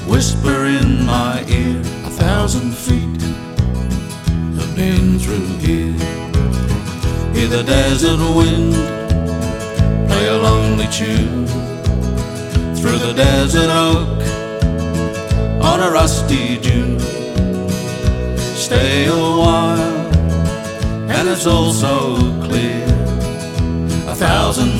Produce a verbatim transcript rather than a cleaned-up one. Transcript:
whisper in my ear. A thousand feet have been through here. Hear the desert wind play a lonely tune through the desert oak on a rusty dune. Stay a while and it's all so clear. A thousand